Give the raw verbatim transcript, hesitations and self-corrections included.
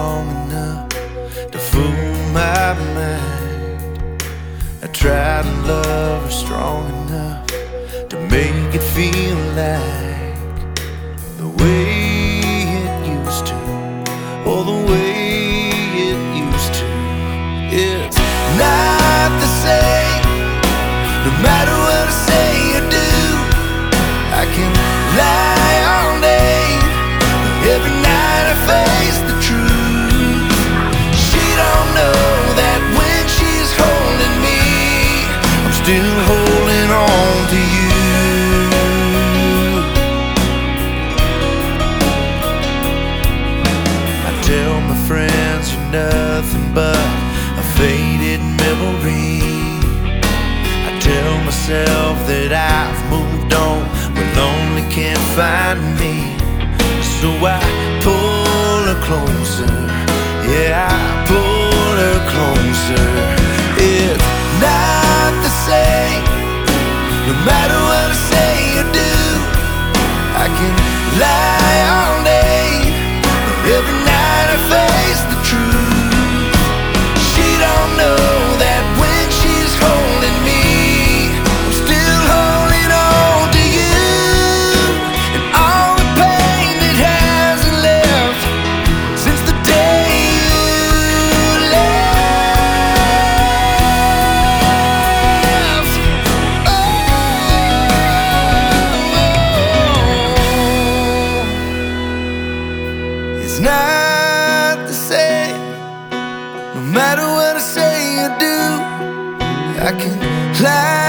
long enough to fool my mind. I try to love her strong enough to make it feel like the way it used to, or the way it used to. It's not the same, no matter what I say or do. I can lie all day, every night I face the truth. She don't know that when she's holding me, I'm still holding on to you. I tell my friends you're nothing but a faded memory. I tell myself that I've moved on when lonely can't find me. So I pull her closer, yeah, I pull her closer. It's not the same, no matter what I say or do. I can lie all day, every night I face the truth. She don't know that when she's holding me, I'm still holding on to you. And all the pain that hasn't left since the day you left. Oh, it's not the same, no matter what I say or do. I can lie